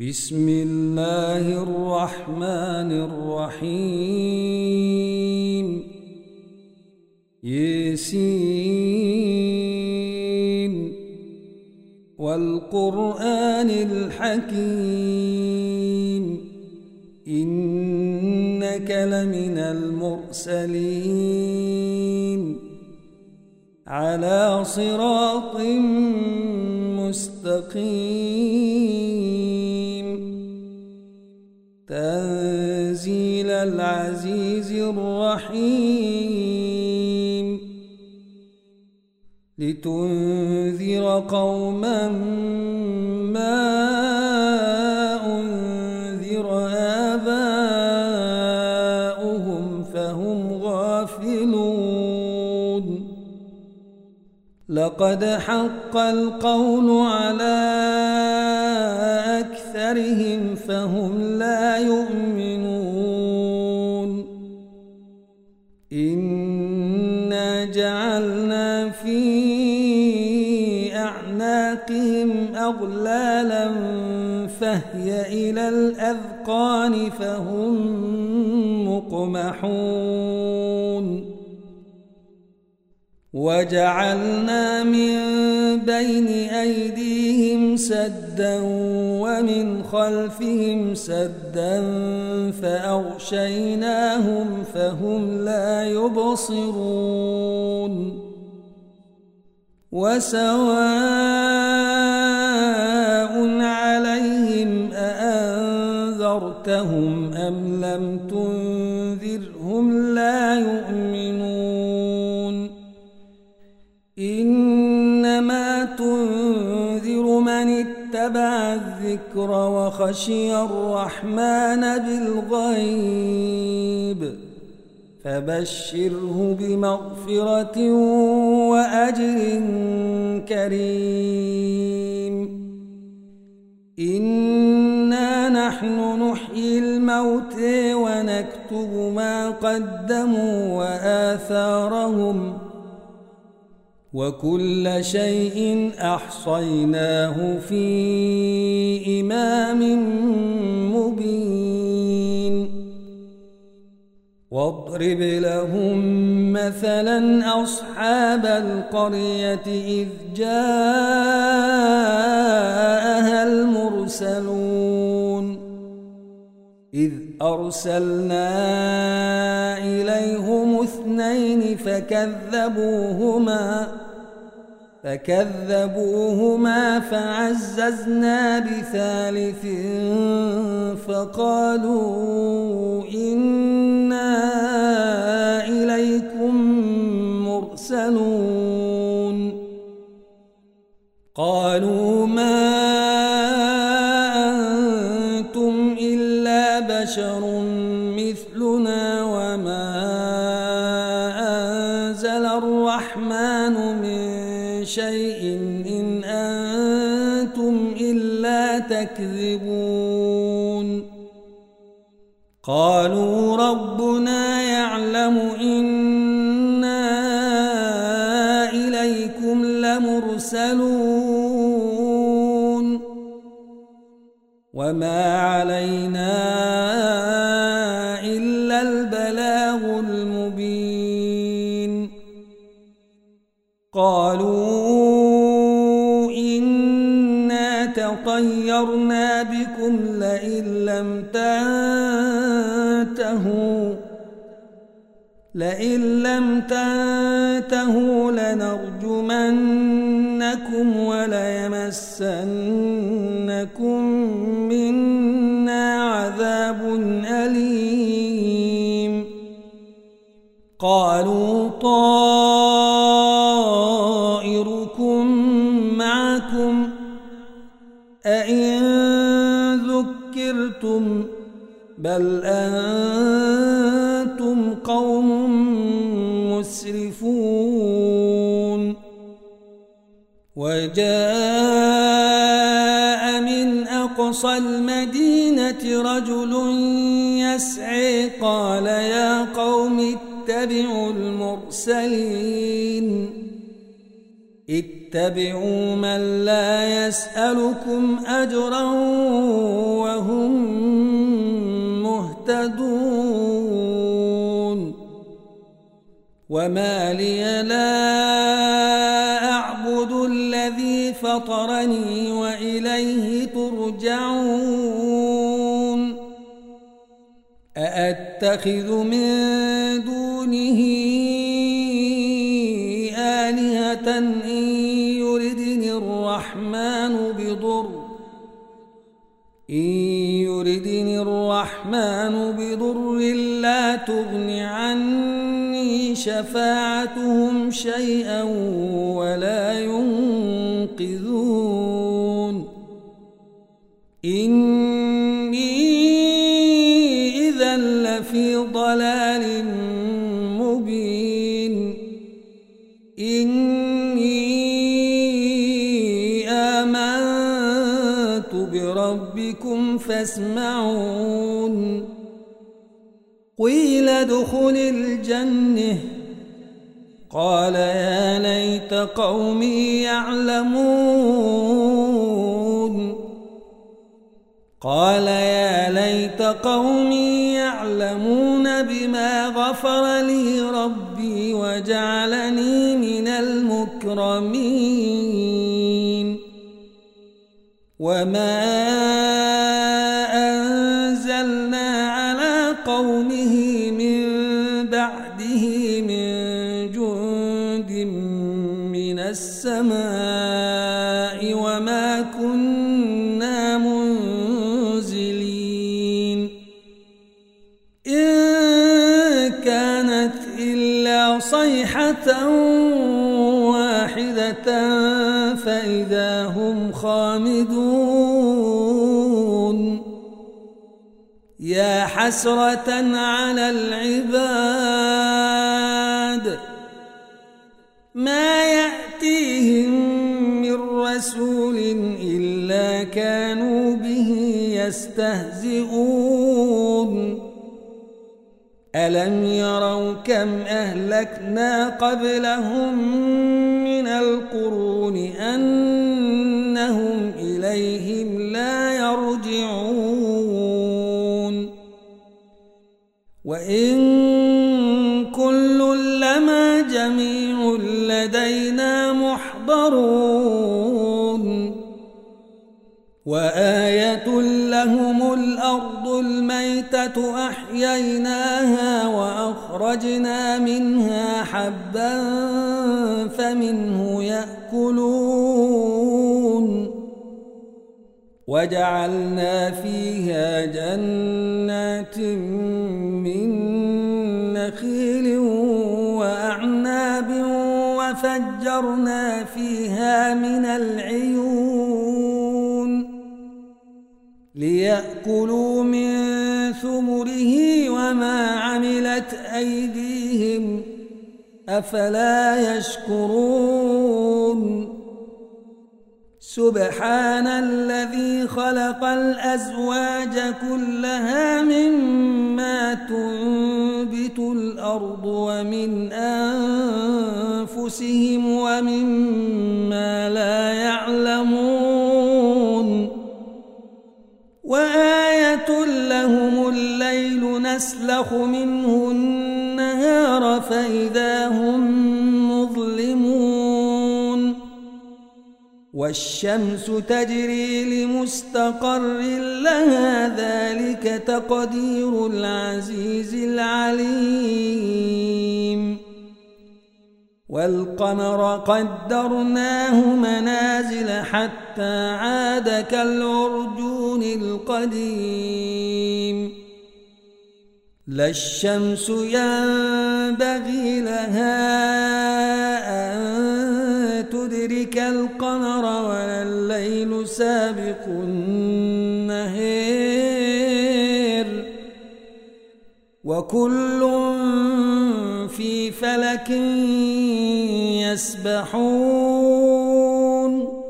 بسم الله الرحمن الرحيم ياسين والقرآن الحكيم إنك لمن المرسلين على صراط مستقيم تنزيل العزيز الرحيم لتنذر قوما ما أنذر آباؤهم فهم غافلون لقد حق القول على أكثرهم فهم لا يؤمنون إنا جعلنا في أعناقهم أغلالا فهي إلى الأذقان فهم مقمحون وجعلنا من بين أيديهم سدا ومن خلفهم سدا فأغشيناهم فهم لا يبصرون وسواء عليهم أأنذرتهم أم لم تنذرهم لا يؤمنون إنما تنذر من اتبع الذكر وخشي الرحمن بالغيب فبشره بمغفرة وأجر كريم إنا نحن نحيي الموتى ونكتب ما قدموا وآثارهم وكل شيء أحصيناه في إمام مبين واضرب لهم مثلا أصحاب القرية إذ جاءها المرسلون إذ أرسلنا إليهم 2 فكذبوهما فعززنا ب3 فقالوا إنا إليكم مرسلون قالوا ما أنتم إلا بشر مثلنا وما أنزل الرحمن من شيء إن أنتم إلا تكذبون قالوا ربنا يعلم إنا إليكم لمرسلون وما علينا إلا البلاغ المبين قالوا إنا تطيرنا بكم لئن لم تنتهوا لنرجمنكم وليمسنكم منا عذاب أليم قالوا طائركم معكم أئن ذكرتم بل أنتم قوم مسرفون وجاء من أقصى المدينة رجل يسعى قال يا قوم اتبعوا المرسلين اتبعوا من لا يسألكم أجرا وما لي لا أعبد الذي فطرني وإليه ترجعون أأتخذ من دونه آلهة إن يردني الرحمن بضر لا تغن عني شفاعتهم شيئا ولا ينقذون إني إذا لفي ضلال مبين بربكم فاسمعون قيل ادخل الجنة قال يا ليت قومي يعلمون بما غفر لي ربي وجعلني من المكرمين وما أنزلنا على قومه من بعده من جند من السماء وما كنا منزلين إن كانت إلا صيحة واحدة فإذا هم خامدون يا حسرة على العباد ما يأتيهم من رسول إلا كانوا به يستهزئون ألم يروا كم أهلكنا قبلهم من القرون أنهم إليهم لا يرجعون وإن كل لما جميع لدينا محضرون وآية لهم الأرض الميتة أحييناها وأخرجنا منها حبا فمنه يأكلون وجعلنا فيها جنات من نخيل وأعناب وفجرنا فيها من العيون ليأكلوا من ثمره وما عملت أيديهم أفلا يشكرون سبحان الذي خلق الأزواج كلها مما تنبت الأرض ومن أنفسهم ومما لا يعلمون وآية لهم الليل نسلخ منه النهار فإذا هم مظلمون والشمس تجري لمستقر لها ذلك تقدير العزيز العليم والقمر قدرناه منازل حتى عاد كالعرجون القديم لا الشمس ينبغي لها أن تدرك القمر ولا الليل سابق النهار وكل في فلك يسبحون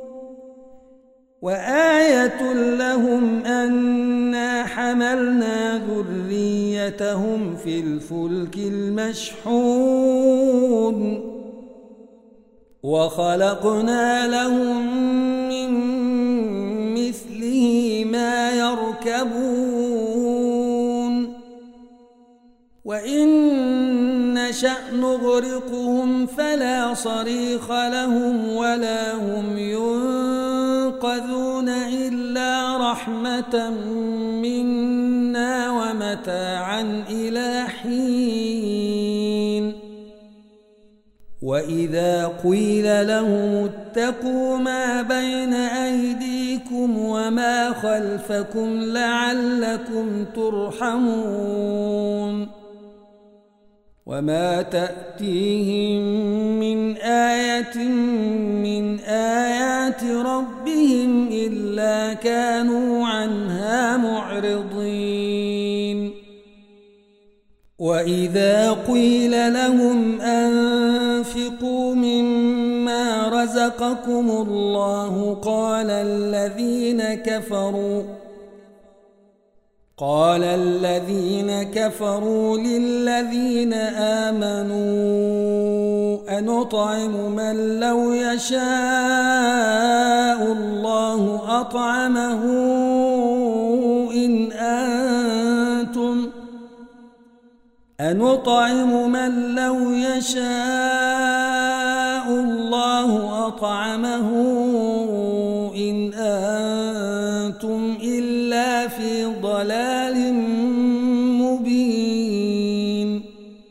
وآية لهم أنا حملنا ذريتهم في الفلك المشحون وخلقنا لهم من مثله ما يركبون وإن نشأ نغرقهم فلا صريخ لهم ولا هم ينقذون إلا رحمة منا ومتاعا إلى حين وإذا قيل لهم اتقوا ما بين أيديكم وما خلفكم لعلكم ترحمون وما تأتيهم من آية من آيات ربهم إلا كانوا عنها معرضين وإذا قيل لهم أنفقوا مما رزقكم الله قال الذين كفروا للذين آمنوا أنطعم من لو يشاء الله أطعمه إن أنتم إلا في ضلال مبين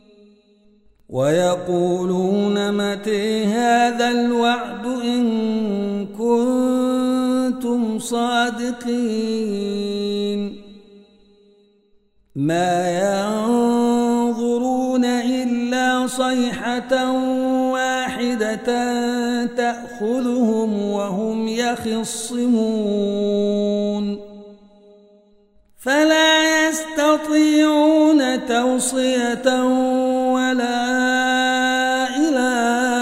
ويقولون متى هذا الوعد إن كنتم صادقين ما ينظرون إلا صيحة واحدة تأخذهم وهم يخصمون فلا يستطيعون توصية ولا إلى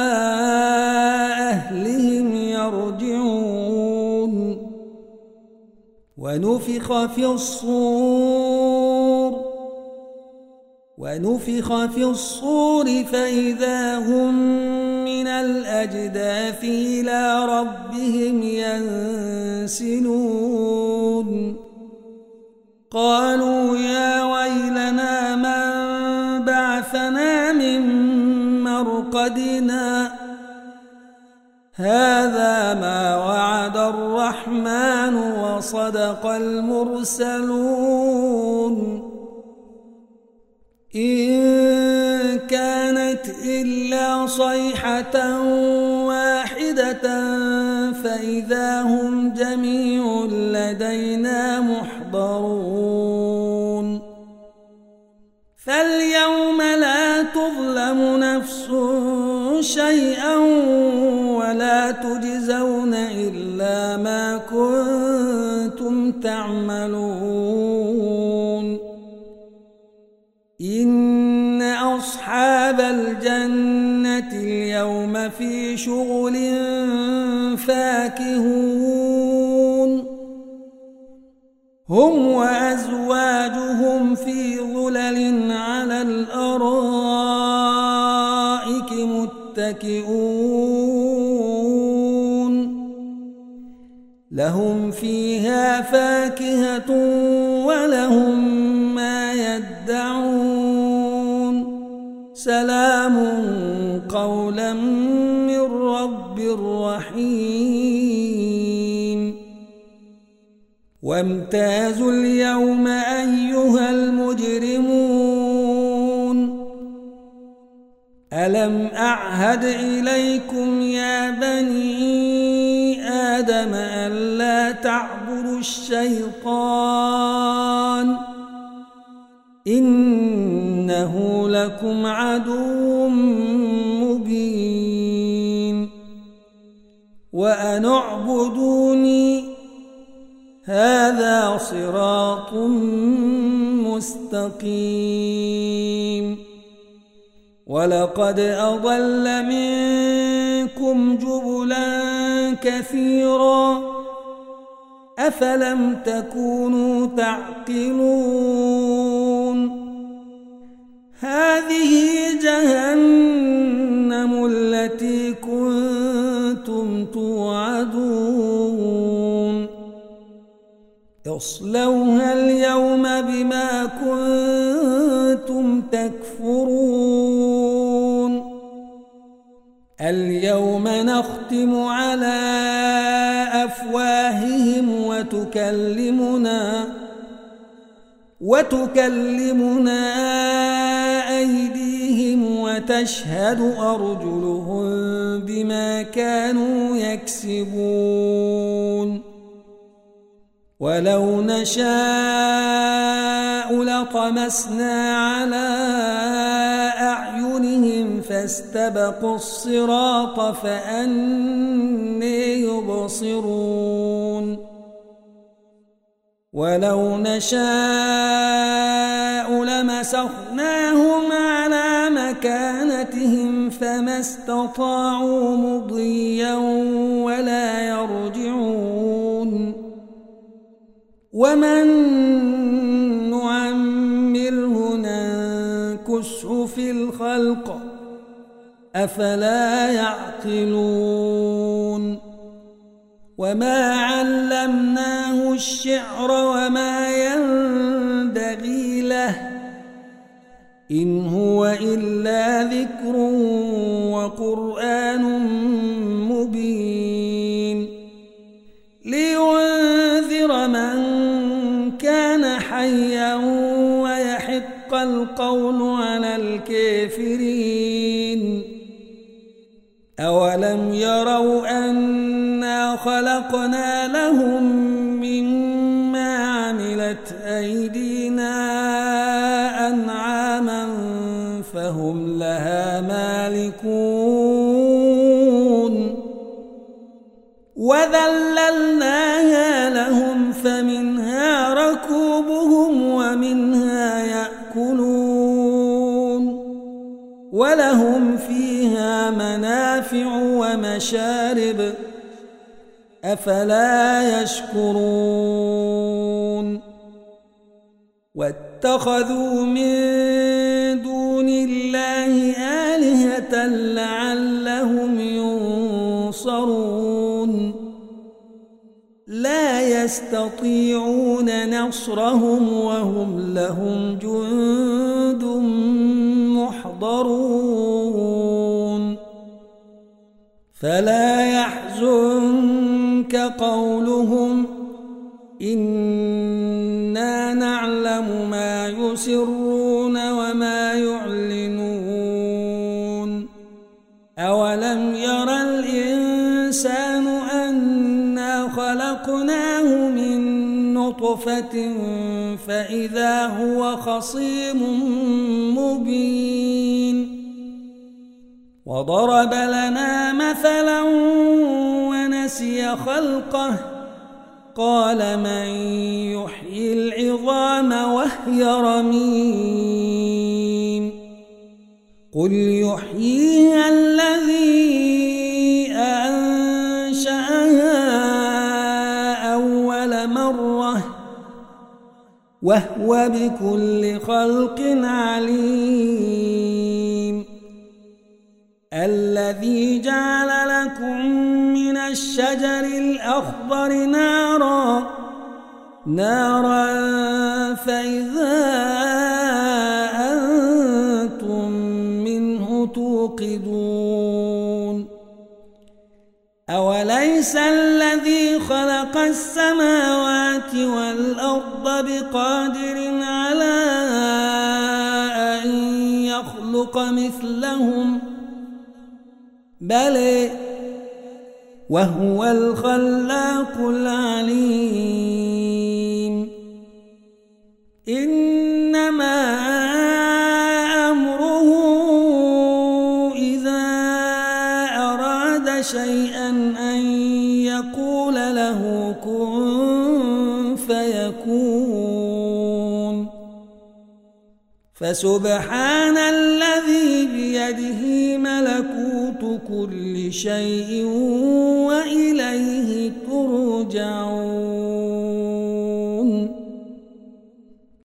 أهلهم يرجعون ونفخ في الصور فإذا هم من الأجداث إلى ربهم ينسلون قالوا يا ويلنا من بعثنا من مرقدنا هذا ما وعد الرحمن وصدق المرسلون إن كانت إلا صيحة واحدة فإذا هم جميع لدينا محضرون فاليوم لا تظلم نفس شيئا ولا تجزون إلا ما كنتم تعملون إن أصحاب الجنة اليوم في شغل فاكهون هم وأزواجهم في ظلل على الأرائك متكئون لهم فيها فاكهة ولهم ما يدعون سلام قولا من رب رحيم وامتازوا اليوم أيها المجرمون ألم أعهد إليكم يا بني آدم ألا تعبدوا الشيطان إنه لكم عدو مبين وأن اعبدوني هذا صراط مستقيم ولقد أضل منكم جبلا كثيرا أفلم تكونوا تعقلون هذه جهنم التي كنتم توعدون اصلوها اليوم بما كنتم تكفرون ونختم على أفواههم وتكلمنا أيديهم وتشهد أرجلهم بما كانوا يكسبون ولو نشاء لطمسنا على أعينهم فاستبقوا الصراط فأنى يبصرون ولو نشاء لمسخناهم على مكانتهم فما استطاعوا مضيا ولا يرجعون ومن نعمره ننكسه في الخلق أفلا يعقلون وما علمناه الشعر وما ينبغي له إن هو إلا ذكر وقرآن مبين لينذر من كان حيا ويحق القول على الكافرين أولم يروا أنا خلقنا لهم مما عملت أيدينا أنعاما فهم لها مالكون وذللناها لهم فمنها ركوبهم ومنها يأكلون ولهم فيها منافع ومشارب أفلا يشكرون واتخذوا من دون الله آلهة لعلهم ينصرون لا يستطيعون نصرهم وهم لهم جند محضرون فلا يحزنك قولهم إنا نعلم ما يسرون وما يعلنون أولم يرى الإنسان أنا خلقناه من نطفة فإذا هو خصيم مبين وضرب لنا مثلا ونسي خلقه قال من يحيي العظام وهي رميم قل يحييها الذي أنشأها أول مرة وهو بكل خلق عليم الذي جعل لكم من الشجر الأخضر نارا فإذا أنتم منه توقدون أوليس الذي خلق السماوات والأرض بقادر على أن يخلق مثلهم بل وهو الخلاق العليم إنما أمره إذا أراد شيئا أن يقول له كن فيكون فسبحان الذي بيده ملكوت كل شيء وإليه ترجعون